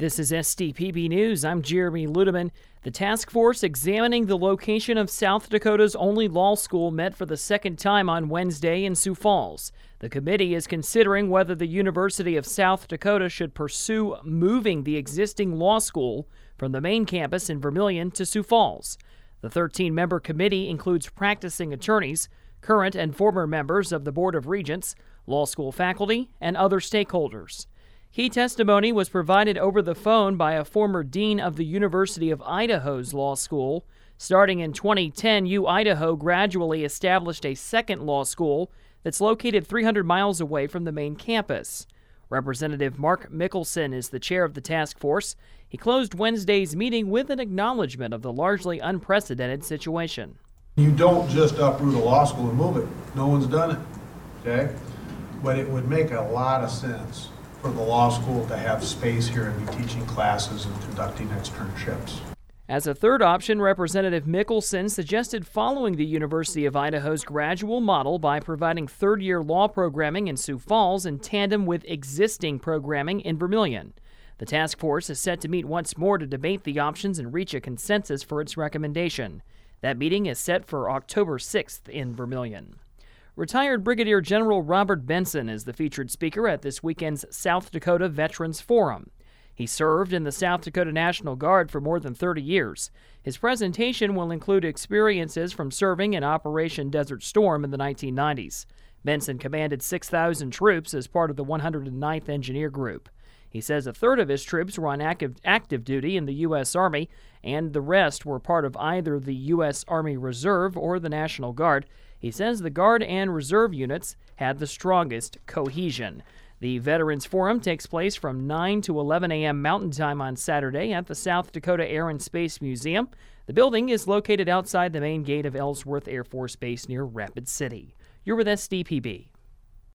This is SDPB News. I'm Jeremy Ludeman. The task force examining the location of South Dakota's only law school met for the second time on Wednesday in Sioux Falls. The committee is considering whether the University of South Dakota should pursue moving the existing law school from the main campus in Vermillion to Sioux Falls. The 13-member committee includes practicing attorneys, current and former members of the Board of Regents, law school faculty, and other stakeholders. Key testimony was provided over the phone by a former dean of the University of Idaho's law school. Starting in 2010, U-Idaho gradually established a second law school that's located 300 miles away from the main campus. Representative Mark Mickelson is the chair of the task force. He closed Wednesday's meeting with an acknowledgement of the largely unprecedented situation. You don't just uproot a law school and move it. No one's done it, okay? But it would make a lot of sense for the law school to have space here and be teaching classes and conducting externships. As a third option, Representative Mickelson suggested following the University of Idaho's gradual model by providing third-year law programming in Sioux Falls in tandem with existing programming in Vermillion. The task force is set to meet once more to debate the options and reach a consensus for its recommendation. That meeting is set for October 6th in Vermillion. Retired Brigadier General Robert Benson is the featured speaker at this weekend's South Dakota Veterans Forum. He served in the South Dakota National Guard for more than 30 years. His presentation will include experiences from serving in Operation Desert Storm in the 1990s. Benson commanded 6,000 troops as part of the 109th Engineer Group. He says a third of his troops were on active duty in the U.S. Army, and the rest were part of either the U.S. Army Reserve or the National Guard. He says the Guard and Reserve units had the strongest cohesion. The Veterans Forum takes place from 9 to 11 a.m. Mountain Time on Saturday at the South Dakota Air and Space Museum. The building is located outside the main gate of Ellsworth Air Force Base near Rapid City. You're with SDPB.